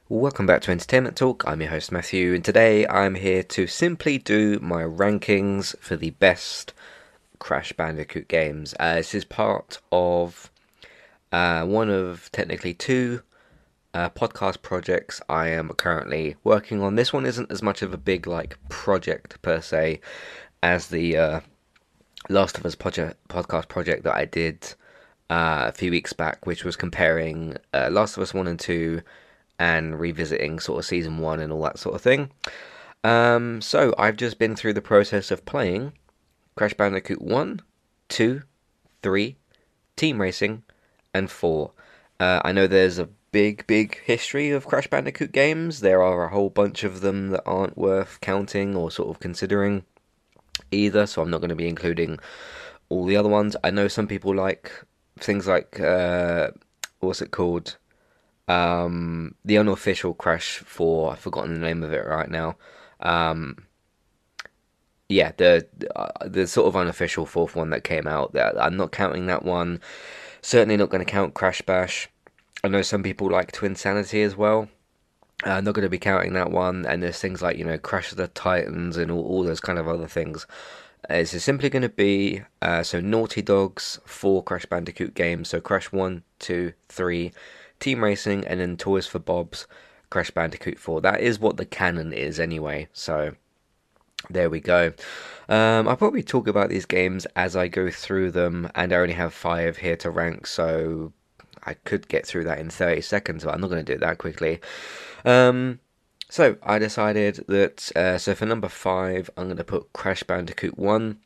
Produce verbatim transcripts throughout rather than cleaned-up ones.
Welcome back to Entertainment Talk. I'm your host Matthew, and today I'm here to simply do my rankings for the best Crash Bandicoot games. Uh, this is part of uh, one of technically two uh, podcast projects I am currently working on. This one isn't as much of a big like project per se as the uh, Last of Us project, podcast project that I did uh, a few weeks back, which was comparing uh, Last of Us one and two and revisiting sort of season one and all that sort of thing. Um, so I've just been through the process of playing Crash Bandicoot one, two, three, Team Racing, and four. Uh, I know there's a big, big history of Crash Bandicoot games. There are a whole bunch of them that aren't worth counting or sort of considering either, so I'm not going to be including all the other ones. I know some people like things like, uh, what's it called? Um, the unofficial Crash four, I've forgotten the name of it right now. Um, yeah, the uh, the sort of unofficial fourth one that came out. That I'm not counting that one. Certainly not going to count Crash Bash. I know some people like Twinsanity as well. Uh, I'm not going to be counting that one. And there's things like, you know, Crash of the Titans and all, all those kind of other things. Uh, It's simply going to be uh, so Naughty Dog's four Crash Bandicoot games. So Crash one, two, three, Team Racing, and then Toys for Bob's Crash Bandicoot four. That is what the canon is anyway. So there we go. Um, I'll probably talk about these games as I go through them, and I only have five here to rank, so I could get through that in thirty seconds, but I'm not going to do it that quickly. Um, so I decided that, uh, so for number five, I'm going to put Crash Bandicoot one.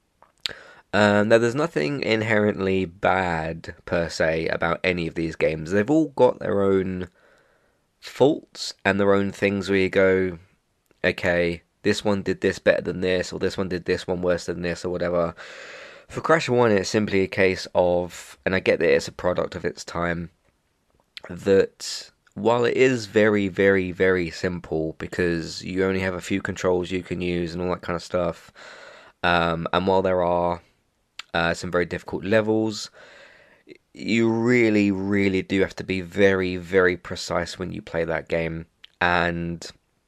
Um, now, there's nothing inherently bad per se about any of these games. They've all got their own faults and their own things where you go, okay, this one did this better than this, or this one did this one worse than this, or whatever. For Crash one, it's simply a case of, and I get that it's a product of its time, that while it is very, very, very simple because you only have a few controls you can use and all that kind of stuff, um, and while there are uh, some very difficult levels, you really, really do have to be very, very precise when you play that game. And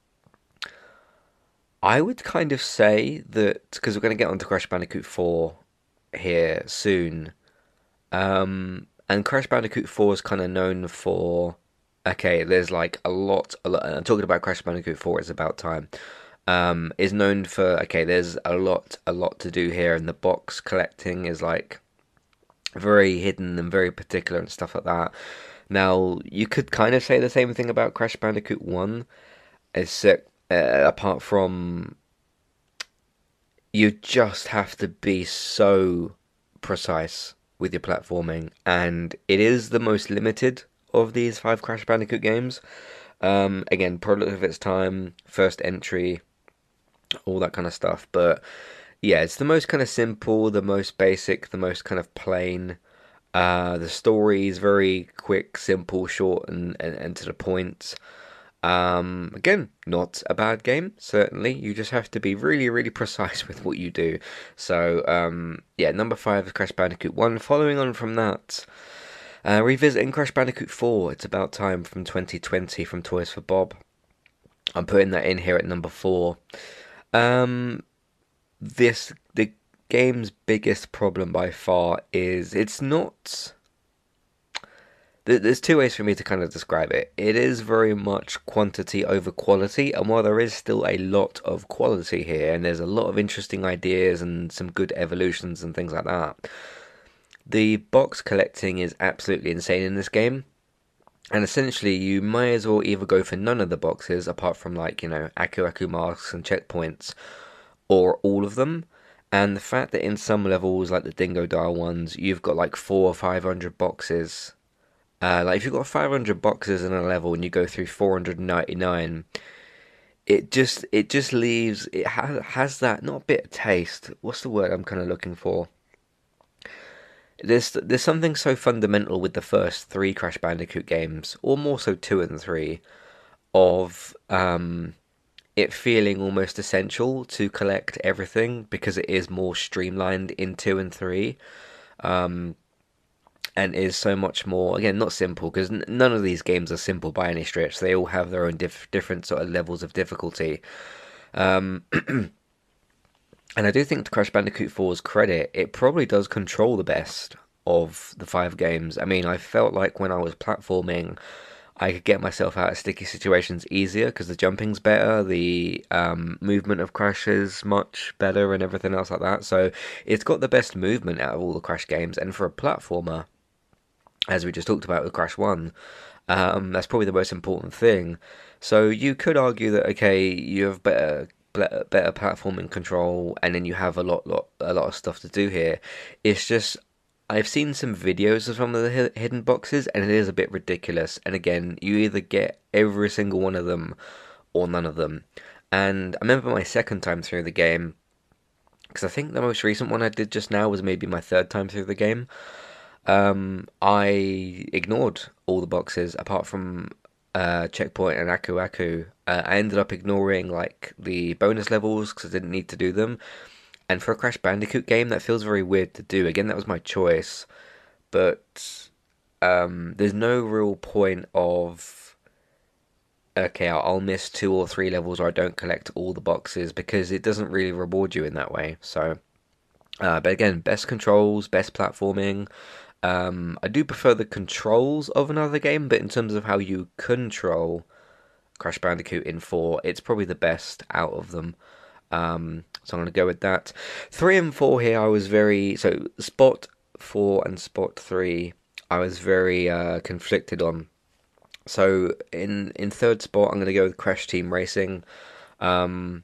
I would kind of say that, because we're going to get onto Crash Bandicoot four here soon, um, and Crash Bandicoot four is kind of known for, okay, there's like a lot, a lot, and I'm talking about Crash Bandicoot four, it's about time, um, is known for, okay, there's a lot, a lot to do here, and the box collecting is like very hidden and very particular and stuff like that. Now, you could kind of say the same thing about Crash Bandicoot one, except uh, apart from you just have to be so precise with your platforming, and it is the most limited of these five Crash Bandicoot games. Um, again, product of its time, first entry, all that kind of stuff. But yeah, it's the most kind of simple, the most basic, the most kind of plain. Uh, the story is very quick, simple, short, and, and, and to the point. Um, again, not a bad game, certainly. You just have to be really, really precise with what you do. So, um, yeah, number five is Crash Bandicoot one. Following on from that, uh, revisiting Crash Bandicoot four. It's about time from twenty twenty from Toys for Bob. I'm putting that in here at number four. Um, this, the game's biggest problem by far is it's not. There's two ways for me to kind of describe it. It is very much quantity over quality, and while there is still a lot of quality here, and there's a lot of interesting ideas and some good evolutions and things like that, the box collecting is absolutely insane in this game. And essentially, you may as well either go for none of the boxes, apart from like, you know, Aku Aku masks and checkpoints, or all of them. And the fact that in some levels, like the Dingodile ones, you've got like four or five hundred boxes. Uh, like if you've got five hundred boxes in a level and you go through four hundred ninety-nine, it just it just leaves it ha- has that not bitter taste. What's the word I'm kind of looking for? There's there's something so fundamental with the first three Crash Bandicoot games, or more so two and three, of um, it feeling almost essential to collect everything because it is more streamlined in two and three. Um, and is so much more, again, not simple, because n- none of these games are simple by any stretch. They all have their own diff- different sort of levels of difficulty. Um, and I do think to Crash Bandicoot four's credit, it probably does control the best of the five games. I mean, I felt like when I was platforming, I could get myself out of sticky situations easier because the jumping's better, the um, movement of Crash is much better, and everything else like that. So it's got the best movement out of all the Crash games, and for a platformer, as we just talked about with Crash one, um, that's probably the most important thing. So you could argue that okay, you have better better, better platforming control, and then you have a lot, lot, a lot of stuff to do here. It's just I've seen some videos of some of the hi- hidden boxes, and it is a bit ridiculous. And again, you either get every single one of them or none of them. And I remember my second time through the game, because I think the most recent one I did just now was maybe my third time through the game. Um, I ignored all the boxes apart from uh, Checkpoint and Aku Aku. Uh, I ended up ignoring like the bonus levels because I didn't need to do them. And for a Crash Bandicoot game, that feels very weird to do. Again, that was my choice, but um, there's no real point of okay, I'll, I'll miss two or three levels or I don't collect all the boxes because it doesn't really reward you in that way. So, uh, but again, best controls, best platforming. Um, I do prefer the controls of another game, but in terms of how you control Crash Bandicoot in four, it's probably the best out of them. Um, so I'm going to go with that. Three and four here, I was very so spot four and spot three. I was very uh, conflicted on. So in in third spot, I'm going to go with Crash Team Racing. Um,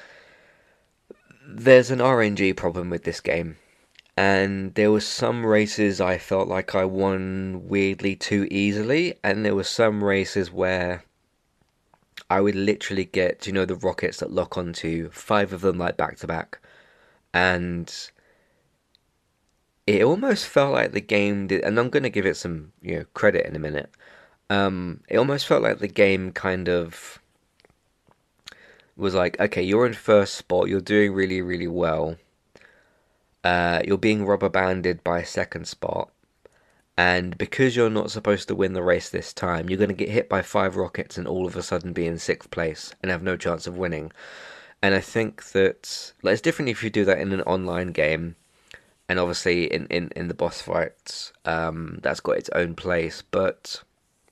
there's an R N G problem with this game, and there were some races I felt like I won weirdly too easily, and there were some races where I would literally get, you know, the rockets that lock onto five of them like back to back, and it almost felt like the game did. And I'm going to give it some, you know, credit in a minute. Um, it almost felt like the game kind of was like, okay, you're in first spot, you're doing really, really well. Uh, you're being rubber banded by second spot, and because you're not supposed to win the race this time, you're going to get hit by five rockets and all of a sudden be in sixth place and have no chance of winning. And I think that like, it's different if you do that in an online game, and obviously in, in, in the boss fights, um, that's got its own place. But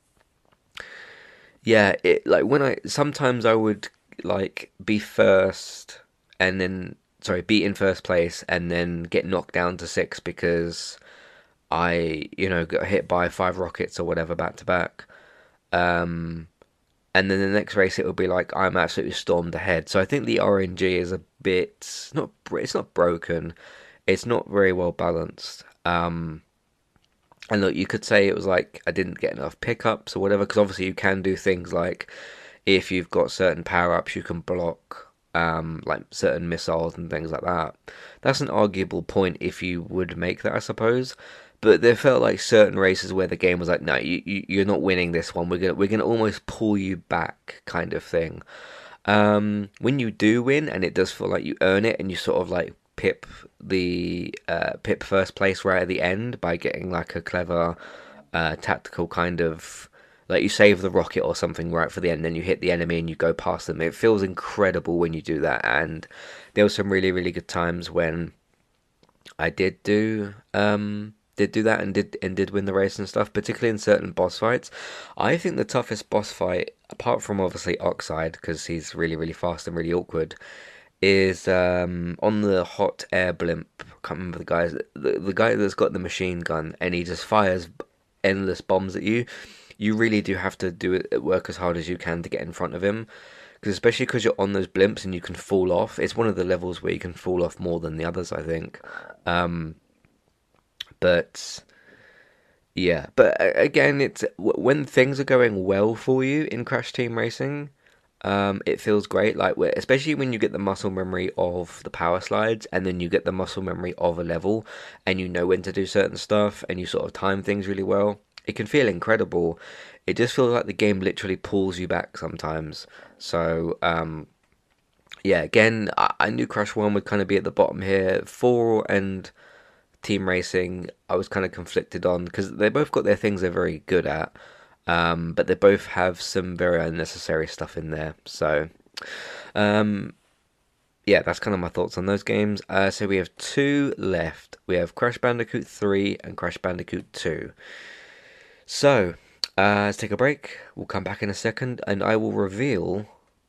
yeah, it like when I sometimes I would like be first and then sorry be in first place and then get knocked down to six because I you know got hit by five rockets or whatever back to back. Um, and then the next race it would be like I'm absolutely stormed ahead. So I think the R N G is a bit not it's not broken, it's not very well balanced. Um, and look, you could say it was like I didn't get enough pickups or whatever, because obviously you can do things like if you've got certain power ups, you can block um, like certain missiles and things like that. That's an arguable point if you would make that, I suppose. But there felt like certain races where the game was like, no, you, you you're not winning this one. We're gonna we're gonna almost pull you back, kind of thing. Um, when you do win, and it does feel like you earn it, and you sort of like pip the uh, pip first place right at the end by getting like a clever uh, tactical kind of like you save the rocket or something right for the end, then you hit the enemy and you go past them. It feels incredible when you do that, and there were some really really good times when I did do um did do that and did and did win the race and stuff, particularly in certain boss fights. I think the toughest boss fight, apart from obviously Oxide, because he's really really fast and really awkward, is um on the hot air blimp. I can't remember the guys. The, the guy that's got the machine gun and he just fires endless bombs at you. You really do have to do it work as hard as you can to get in front of him. Because especially because you're on those blimps and you can fall off. It's one of the levels where you can fall off more than the others, I think. Um, but yeah, but uh, again, it's when things are going well for you in Crash Team Racing. Um, it feels great, like especially when you get the muscle memory of the power slides, and then you get the muscle memory of a level, and you know when to do certain stuff, and you sort of time things really well. It can feel incredible. It just feels like the game literally pulls you back sometimes. So, um, yeah, again, I, I knew Crash One would kind of be at the bottom here. Four and Team Racing, I was kind of conflicted on because they both got their things they're very good at, um, but they both have some very unnecessary stuff in there. So, um, yeah, that's kind of my thoughts on those games. Uh, so we have two left. We have Crash Bandicoot three and Crash Bandicoot two. So, uh, let's take a break. We'll come back in a second, and I will reveal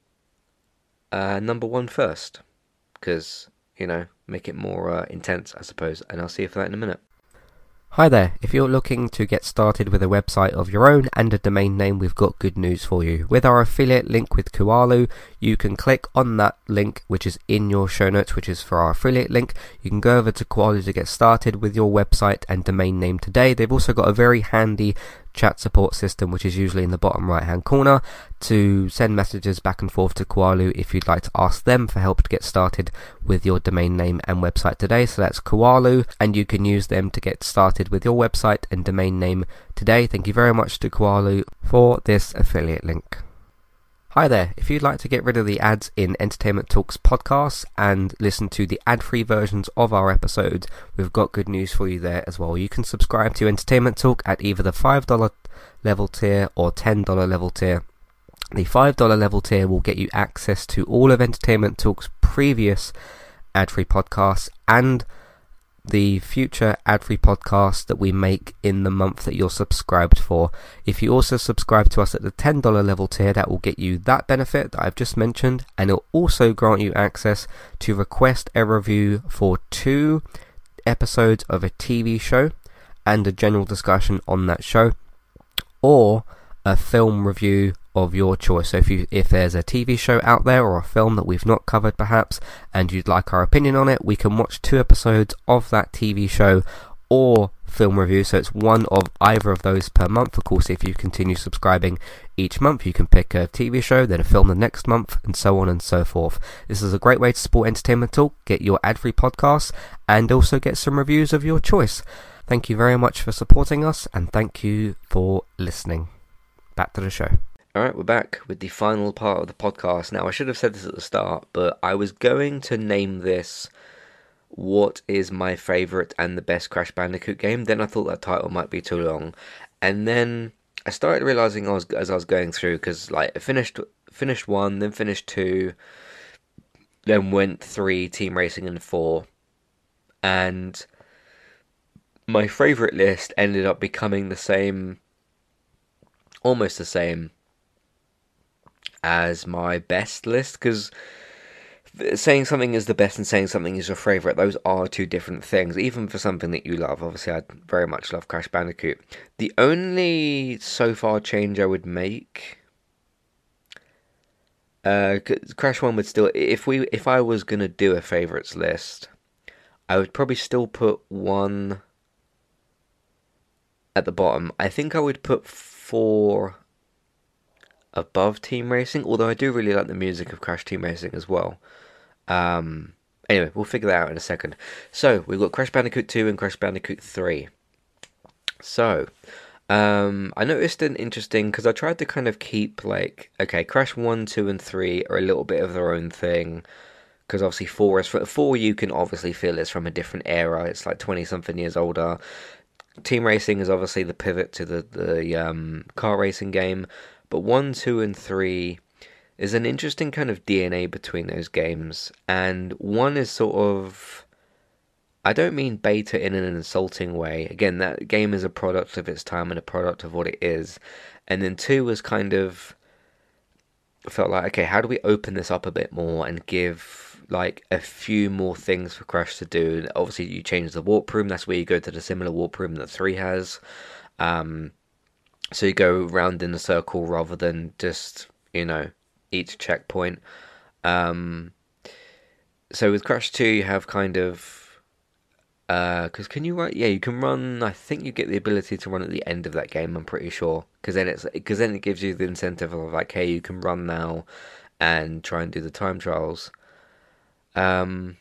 uh, number one first, because, you know, make it more uh, intense, I suppose, and I'll see you for that in a minute. Hi there, if you're looking to get started with a website of your own and a domain name, we've got good news for you. With our affiliate link with Kualu, you can click on that link which is in your show notes, which is for our affiliate link. You can go over to Kualu to get started with your website and domain name today. They've also got a very handy chat support system, which is usually in the bottom right hand corner, to send messages back and forth to Kualu if you'd like to ask them for help to get started with your domain name and website today. So that's Kualu, and you can use them to get started with your website and domain name today. Thank you very much to Kualu for this affiliate link. Hi there, if you'd like to get rid of the ads in Entertainment Talks podcasts and listen to the ad-free versions of our episodes, we've got good news for you there as well. You can subscribe to Entertainment Talk at either the five dollars level tier or ten dollars level tier. The five dollars level tier will get you access to all of Entertainment Talk's previous ad-free podcasts and the future ad-free podcasts that we make in the month that you're subscribed for. If you also subscribe to us at the ten dollars level tier, that will get you that benefit that I've just mentioned, and it'll also grant you access to request a review for two episodes of a T V show and a general discussion on that show, or a film review of your choice. So if you if there's a T V show out there or a film that we've not covered perhaps, and you'd like our opinion on it, we can watch two episodes of that T V show or film review. So it's one of either of those per month. Of course, if you continue subscribing each month, you can pick a T V show, then a film the next month, and so on and so forth. This is a great way to support Entertainment Talk, get your ad-free podcasts, and also get some reviews of your choice. Thank you very much for supporting us, and thank you for listening. Back to the show. Alright, we're back with the final part of the podcast. Now, I should have said this at the start, but I was going to name this What is My Favourite and the Best Crash Bandicoot Game. Then I thought that title might be too long. And then I started realising I was, as I was going through, because like I finished, finished one, then finished two, then went three, Team Racing, and four. And my favourite list ended up becoming the same, almost the same as my best list, because saying something is the best and saying something is your favourite, those are two different things, even for something that you love. Obviously, I very much love Crash Bandicoot. The only so far change I would make, uh, Crash one would still, if we, if I was going to do a favourites list, I would probably still put one at the bottom. I think I would put four above Team Racing, although I do really like the music of Crash Team Racing as well. Um, anyway, we'll figure that out in a second. So, we've got Crash Bandicoot two and Crash Bandicoot three. So, um, I noticed an interesting, because I tried to kind of keep, like, okay, Crash one, two, and three are a little bit of their own thing, because obviously four is, four you can obviously feel is from a different era, it's like twenty-something years older. Team Racing is obviously the pivot to the, the um, car racing game, but one, two, and three is an interesting kind of D N A between those games, and one is sort of, I don't mean beta in an insulting way, again, that game is a product of its time and a product of what it is, and then two was kind of, felt like, okay, how do we open this up a bit more and give, like, a few more things for Crash to do. Obviously, you change the warp room, that's where you go to the similar warp room that three has, um... so you go round in a circle rather than just, you know, each checkpoint. Um, so with Crash two, you have kind of, because uh, can you run? Yeah, you can run. I think you get the ability to run at the end of that game. I'm pretty sure, because then it's because then it gives you the incentive of like, hey, you can run now, and try and do the time trials. Um.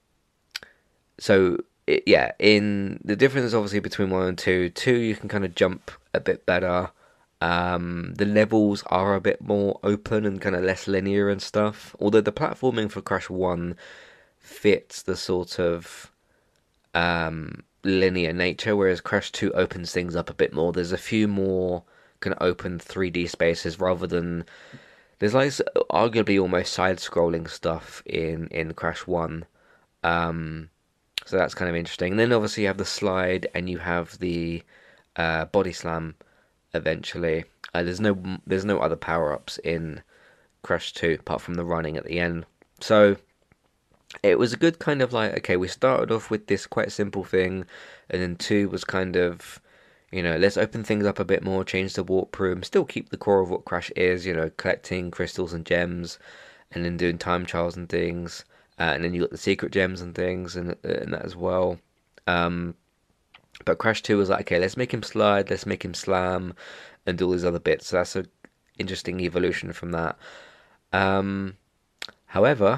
So it, yeah, in the difference obviously between one and two. Two, you can kind of jump a bit better. Um, the levels are a bit more open and kind of less linear and stuff. Although the platforming for Crash one fits the sort of um, linear nature, whereas Crash two opens things up a bit more. There's a few more kind of open three D spaces rather than there's like arguably almost side-scrolling stuff in in Crash one. Um, so that's kind of interesting. And then obviously you have the slide and you have the uh, body slam eventually. Uh, there's no there's no other power-ups in Crash two apart from the running at the end. So it was a good kind of like, okay, we started off with this quite simple thing, and then two was kind of, you know, let's open things up a bit more, change the warp room, still keep the core of what Crash is, you know, collecting crystals and gems, and then doing time trials and things, uh, and then you got the secret gems and things, and, and that as well. Um, but Crash two was like, okay, let's make him slide, let's make him slam, and do all these other bits. So that's a interesting evolution from that. Um, however,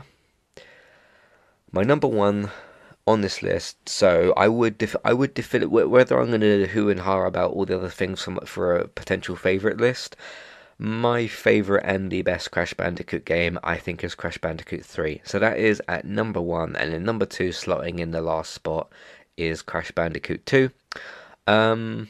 my number one on this list, so I would def- I would define it whether I'm going to who and ha about all the other things from, for a potential favorite list. My favorite and the best Crash Bandicoot game, I think, is Crash Bandicoot three. So that is at number one, and then number two, slotting in the last spot, is Crash Bandicoot two. Um,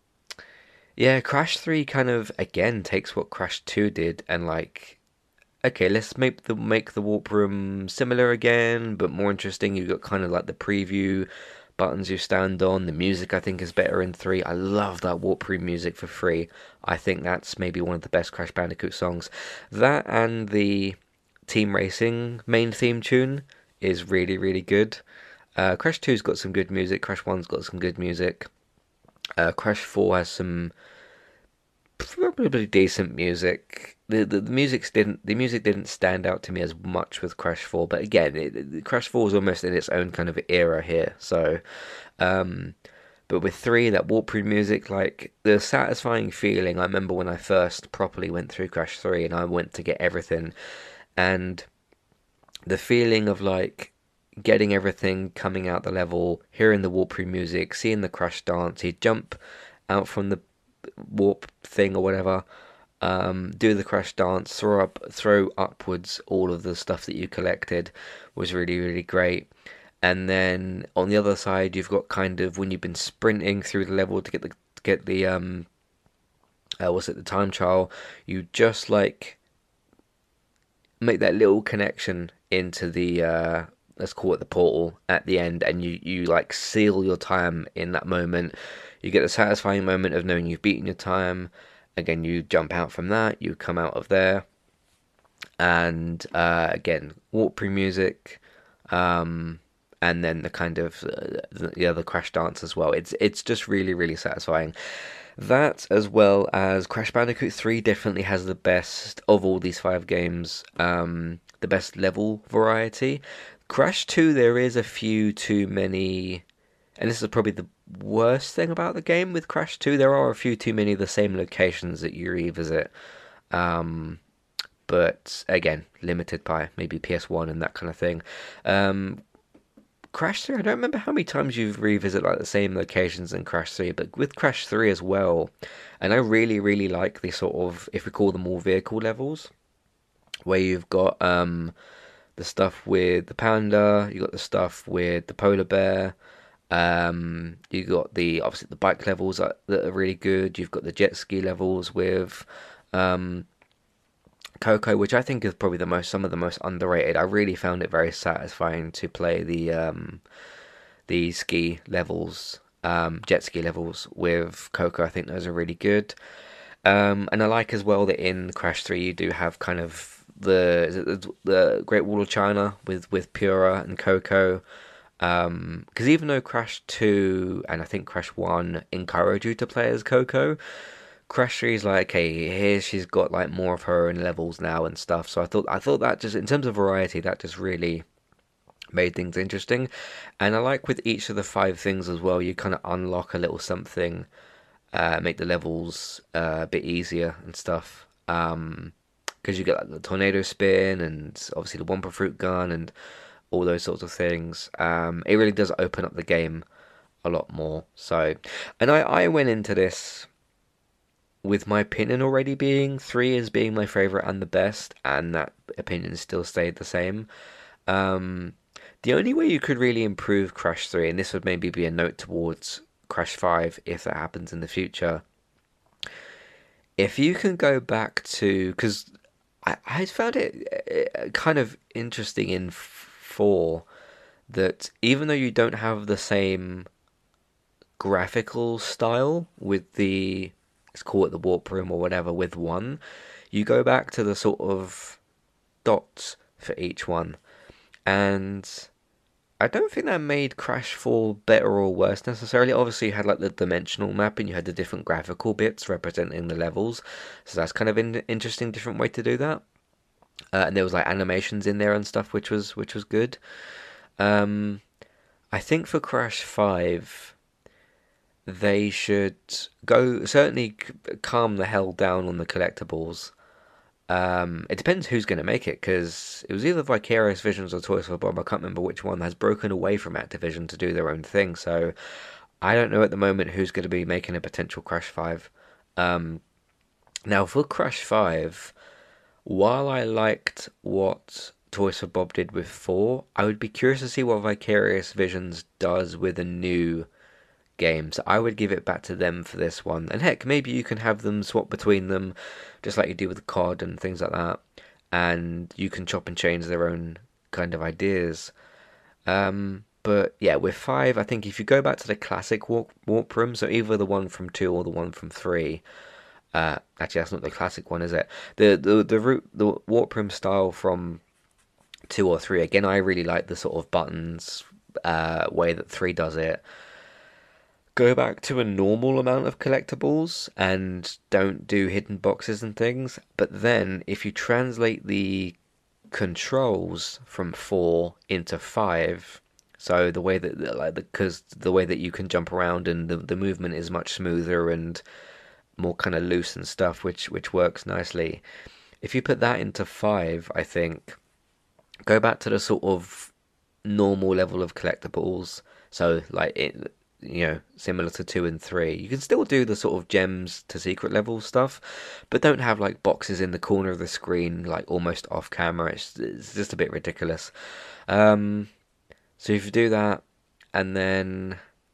yeah, Crash three kind of again takes what Crash two did and like, okay, let's make the make the warp room similar again, but more interesting. You've got kind of like the preview buttons you stand on. The music I think is better in three. I love that warp room music for free. I think that's maybe one of the best Crash Bandicoot songs. That and the Team Racing main theme tune is really, really good. Uh, Crash two's got some good music. Crash one's got some good music. Uh, Crash four has some probably decent music. The, the the music didn't the music didn't stand out to me as much with Crash four, but again, it, Crash four is almost in its own kind of era here. So, um, but with three, that warp through music, like the satisfying feeling. I remember when I first properly went through Crash three, and I went to get everything, and the feeling of like getting everything coming out the level, hearing the warp through music, seeing the Crash dance, he'd jump out from the warp thing or whatever, um, do the Crash dance, throw up, throw upwards all of the stuff that you collected was really, really great. And then on the other side, you've got kind of when you've been sprinting through the level to get the to get the um, uh, what's it, the time trial, you just like make that little connection into the uh, let's call it the portal at the end, and you you like seal your time in that moment. You get the satisfying moment of knowing you've beaten your time. Again, you jump out from that, you come out of there, and uh, again, warp pre music, um, and then the kind of uh, the, the other Crash dance as well. It's it's just really really satisfying. That, as well as Crash Bandicoot three, definitely has the best of all these five games. Um, the best level variety. Crash two, there is a few too many, and this is probably the worst thing about the game with Crash two. There are a few too many of the same locations that you revisit. Um, but again, limited by maybe P S one and that kind of thing. Um, Crash three, I don't remember how many times you've revisited like the same locations in Crash three, but with Crash three as well, and I really, really like the sort of, if we call them all vehicle levels, where you've got um, the stuff with the panda, you got the stuff with the polar bear, um, you got the obviously the bike levels that, that are really good. You've got the jet ski levels with um, Coco, which I think is probably the most some of the most underrated. I really found it very satisfying to play the um, the ski levels, um, jet ski levels with Coco. I think those are really good. Um, and I like as well that in Crash three you do have kind of the is it the, the Great Wall of China with with Pura and Coco. Um, because even though Crash two and I think Crash one encourage you to play as Coco, Crash three is like, okay, here she's got like more of her own levels now and stuff. So I thought I thought that just in terms of variety, that just really made things interesting. And I like with each of the five things as well, you kind of unlock a little something, uh, make the levels uh, a bit easier and stuff. Um, because you get like the tornado spin and obviously the Wumpa Fruit gun and all those sorts of things. Um, it really does open up the game a lot more. So, and I, I went into this with my opinion already being three as being my favorite and the best, and that opinion still stayed the same. Um, The only way you could really improve Crash three, and this would maybe be a note towards Crash five if that happens in the future, if you can go back to, because I, I found it uh, kind of interesting in four that even though you don't have the same graphical style with the, let's call it the warp room or whatever, with one, you go back to the sort of dots for each one. And I don't think that made Crash four better or worse necessarily. Obviously, you had like the dimensional map and you had the different graphical bits representing the levels. So that's kind of an interesting, different way to do that. Uh, and there was like animations in there and stuff, which was which was good. Um, I think for Crash five, they should go certainly calm the hell down on the collectibles. Um, it depends who's going to make it, because it was either Vicarious Visions or Toys for Bob. I can't remember which one has broken away from Activision to do their own thing. So I don't know at the moment who's going to be making a potential Crash five. Um, now for Crash five, while I liked what Toys for Bob did with four, I would be curious to see what Vicarious Visions does with a new game. So I would give it back to them for this one. And heck, maybe you can have them swap between them, just like you do with the C O D and things like that. And you can chop and change their own kind of ideas. Um, but yeah, with five, I think if you go back to the classic warp, warp room, so either the one from two or the one from three. Uh, actually, that's not the classic one, is it? The the the root the warp room style from two or three. Again, I really like the sort of buttons uh, way that three does it. Go back to a normal amount of collectibles and don't do hidden boxes and things. But then, if you translate the controls from four into five, so the way that like because the, the way that you can jump around and the the movement is much smoother and more kind of loose and stuff, which which works nicely. If you put that into five, I think go back to the sort of normal level of collectibles. So like it, you know, similar to two and three. You can still do the sort of gems to secret level stuff, but don't have like boxes in the corner of the screen, like almost off camera. It's, it's just a bit ridiculous. Um, so if you do that, and then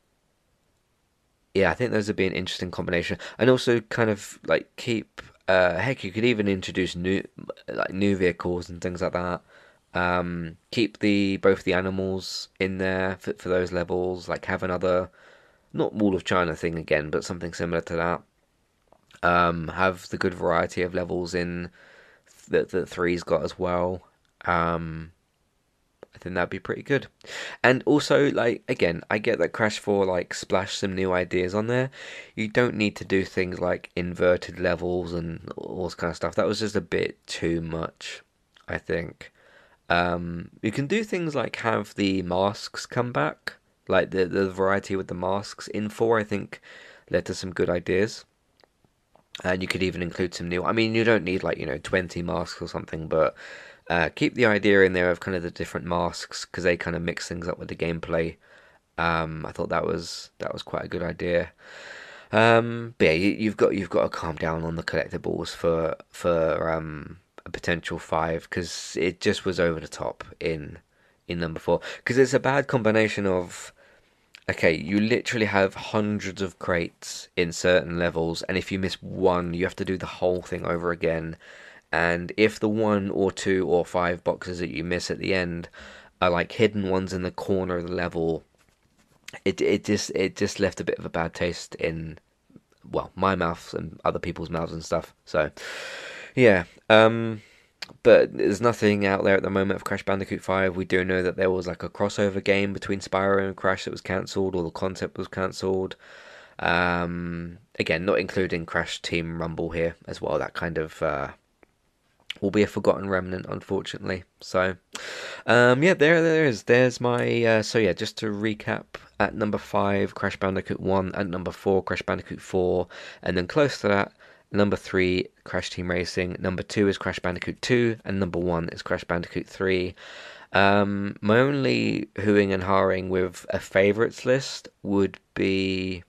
yeah, I think those would be an interesting combination, and also kind of like keep. Uh, heck, you could even introduce new like new vehicles and things like that. Um, keep the both the animals in there for, for those levels. Like have another, not Wall of China thing again, but something similar to that. Um, have the good variety of levels in that that three's got as well. Um, I think that'd be pretty good. And also, like again, I get that Crash four like splashed some new ideas on there. You don't need to do things like inverted levels and all this kind of stuff. That was just a bit too much, I think. Um, you can do things like have the masks come back, like the the variety with the masks in four. I think led to some good ideas, and you could even include some new. I mean, you don't need like you know twenty masks or something, but uh, keep the idea in there of kind of the different masks because they kind of mix things up with the gameplay. Um, I thought that was that was quite a good idea. Um, but yeah, you, you've got you've got to calm down on the collectibles for for um a potential five because it just was over the top in in number four because it's a bad combination of okay, you literally have hundreds of crates in certain levels, and if you miss one, you have to do the whole thing over again. And if the one or two or five boxes that you miss at the end are like hidden ones in the corner of the level, it it just it just left a bit of a bad taste in well my mouth and other people's mouths and stuff. So yeah, um, but there's nothing out there at the moment of Crash Bandicoot five. We do know that there was like a crossover game between Spyro and Crash that was cancelled, or the concept was cancelled. Um, again, not including Crash Team Rumble here as well. That kind of uh, will be a forgotten remnant, unfortunately. So, um, yeah, there, there is. There's my. Uh, so yeah, just to recap: at number five, Crash Bandicoot one; at number four, Crash Bandicoot four; and then close to that, number three, Crash Team Racing. Number two is Crash Bandicoot two, and number one is Crash Bandicoot three. Um, my only hooing and hawing with a favourites list would be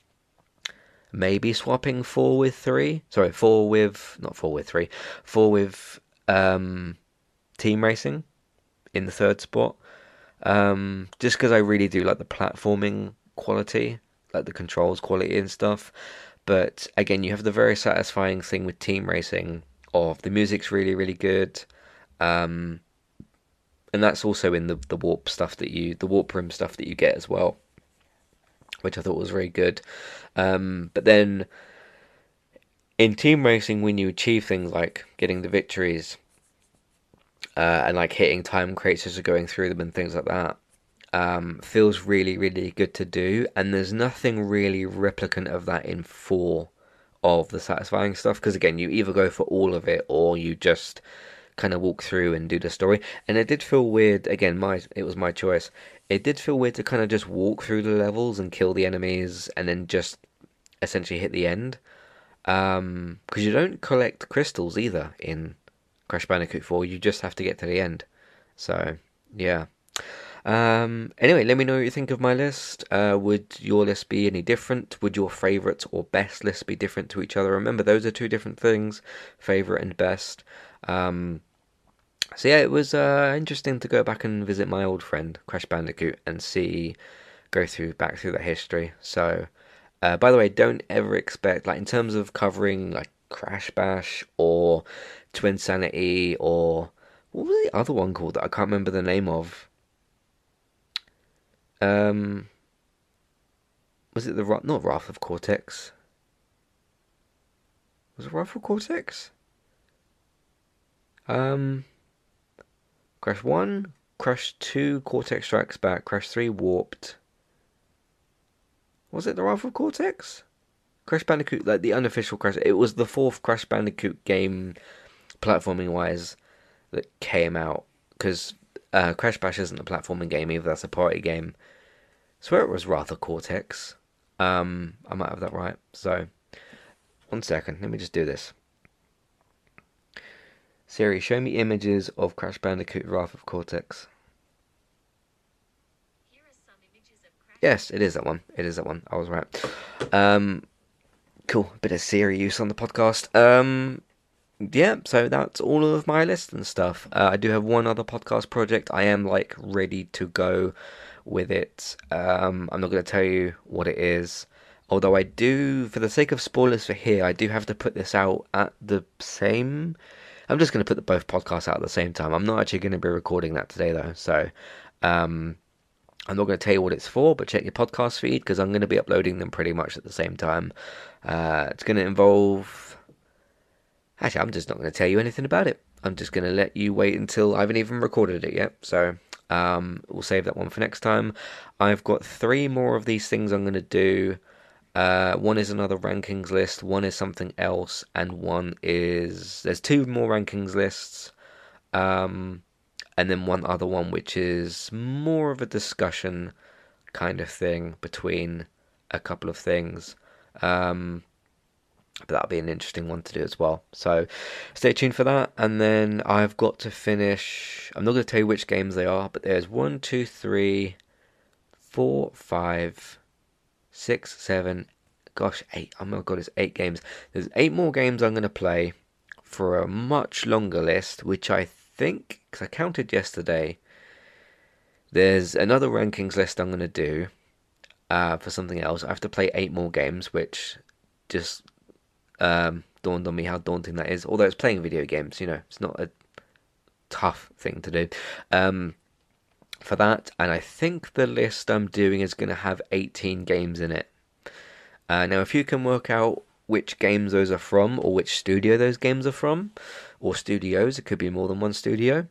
maybe swapping four with three. Sorry, four with not four with three. Four with um, Team Racing in the third spot. Um, just because I really do like the platforming quality, like the controls quality and stuff. But again, you have the very satisfying thing with team racing of the music's really, really good. Um, and that's also in the the warp stuff that you the warp room stuff that you get as well, which I thought was very good. Um, but then in team racing, when you achieve things like getting the victories uh, and like hitting time crates as you're going through them and things like that, um, feels really, really good to do. And there's nothing really replicant of that in four of the satisfying stuff. Because again, you either go for all of it or you just kind of walk through and do the story. And it did feel weird. Again, my it was my choice. It did feel weird to kind of just walk through the levels and kill the enemies and then just essentially hit the end. Um, because you don't collect crystals either in Crash Bandicoot four. You just have to get to the end. So yeah. Um, anyway, let me know what you think of my list. Uh, would your list be any different? Would your favourite or best list be different to each other? Remember, those are two different things, favourite and best. Um, so yeah, it was uh, interesting to go back and visit my old friend Crash Bandicoot and see, go through back through that history. So, uh, by the way, don't ever expect like in terms of covering like Crash Bash or Twinsanity or what was the other one called that I can't remember the name of. Um, was it the not Wrath of Cortex? Was it Wrath of Cortex? Um, Crash one, Crash two, Cortex Strikes Back, Crash three, Warped. Was it the Wrath of Cortex? Crash Bandicoot, like the unofficial Crash. It was the fourth Crash Bandicoot game, platforming wise, that came out. Because uh, Crash Bash isn't a platforming game either. That's a party game. I swear it was Wrath of Cortex. Um, I might have that right. So, one second. Let me just do this. Siri, show me images of Crash Bandicoot Wrath of Cortex. Here are some images of Crash. Yes, it is that one. It is that one. I was right. Um, cool. Bit of Siri use on the podcast. Um, yeah, so that's all of my list and stuff. Uh, I do have one other podcast project. I am like ready to go with it. Um, I'm not going to tell you what it is. Although I do, for the sake of spoilers for here, I do have to put this out at the same. I'm just going to put the both podcasts out at the same time. I'm not actually going to be recording that today though, so um, I'm not going to tell you what it's for. But check your podcast feed because I'm going to be uploading them pretty much at the same time. Uh, it's going to involve. Actually, I'm just not going to tell you anything about it. I'm just going to let you wait until I haven't even recorded it yet. So um, we'll save that one for next time. I've got three more of these things I'm going to do. Uh, one is another rankings list, one is something else, and one is there's two more rankings lists, um, and then one other one which is more of a discussion kind of thing between a couple of things. Um, but that'll be an interesting one to do as well. So stay tuned for that. And then I've got to finish. I'm not going to tell you which games they are, but there's one, two, three, four, five. Six, seven, gosh, eight. Oh my god, it's eight games. There's eight more games I'm going to play for a much longer list, which I think, because I counted yesterday, there's another rankings list I'm going to do uh, for something else. I have to play eight more games, which just um, dawned on me how daunting that is. Although it's playing video games, you know, it's not a tough thing to do. Um, for that, and I think the list I'm doing is going to have eighteen games in it. Uh, now, if you can work out which games those are from, or which studio those games are from, or studios, it could be more than one studio,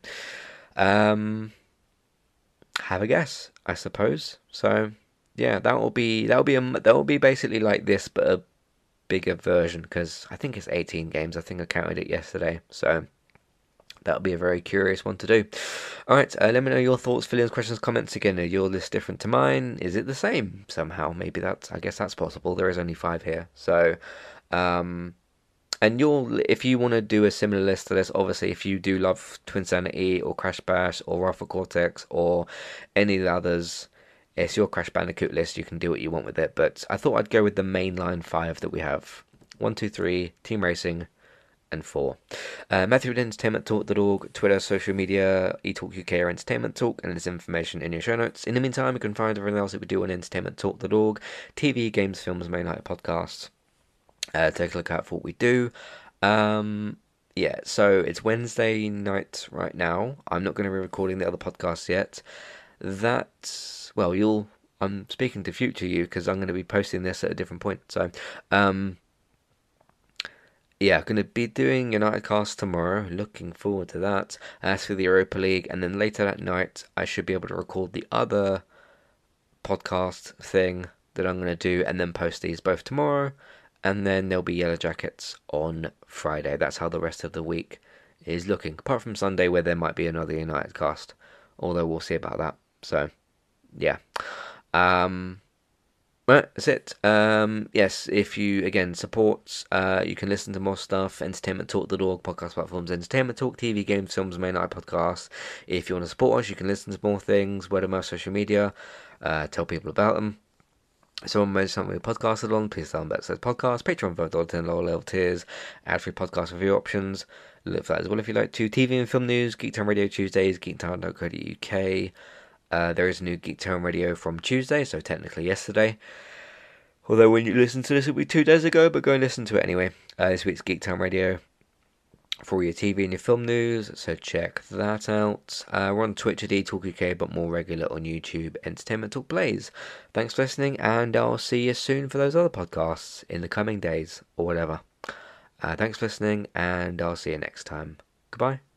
um, have a guess, I suppose. So, yeah, that will be that will be a, that will be basically like this, but a bigger version, because I think it's eighteen games. I think I counted it yesterday, so. That'll be a very curious one to do. Alright, uh, let me know your thoughts, feelings, questions, comments. Again, are your list different to mine? Is it the same somehow? Maybe that's, I guess that's possible. There is only five here. So, um, and you'll, if you want to do a similar list to this, obviously, if you do love Twinsanity or Crash Bash or Wrath of Cortex or any of the others, it's your Crash Bandicoot list. You can do what you want with it. But I thought I'd go with the mainline five that we have. One, two, three, Team Racing, and four. Uh, Matthew at entertainment talk dot org, Twitter, social media, eTalk U K or Entertainment Talk, and there's information in your show notes. In the meantime, you can find everything else that we do on entertainment talk dot org, T V, games, films, main night podcasts. Uh, take a look out for what we do. Um, yeah, so it's Wednesday night right now. I'm not going to be recording the other podcasts yet. That, well, you'll, I'm speaking to future you because I'm going to be posting this at a different point. So, um, yeah, I'm going to be doing United Cast tomorrow. Looking forward to that. As for the Europa League, and then later that night, I should be able to record the other podcast thing that I'm going to do and then post these both tomorrow. And then there'll be Yellow Jackets on Friday. That's how the rest of the week is looking. Apart from Sunday, where there might be another United Cast. Although we'll see about that. So, yeah. Um, well, that's it. Um, yes, if you, again, support, uh, you can listen to more stuff. entertainment talk dot org, podcast platforms, Entertainment Talk, T V, games, films, main night podcasts. If you want to support us, you can listen to more things. Word of mouth, social media. Uh, tell people about them. Someone made something we podcasted on, please tell them that says podcast, Patreon for one dollar lower level tiers, ad-free podcast review options, look for that as well if you like to. T V and film news, Geektown Radio Tuesdays, geektown dot co dot U K. Uh, there is a new Geektown Radio from Tuesday, so technically yesterday. Although when you listen to this, it'll be two days ago, but go and listen to it anyway. Uh, this week's Geektown Radio for all your T V and your film news, so check that out. Uh, we're on Twitch at eTalk U K, but more regular on YouTube, Entertainment Talk Plays. Thanks for listening, and I'll see you soon for those other podcasts in the coming days, or whatever. Uh, thanks for listening, and I'll see you next time. Goodbye.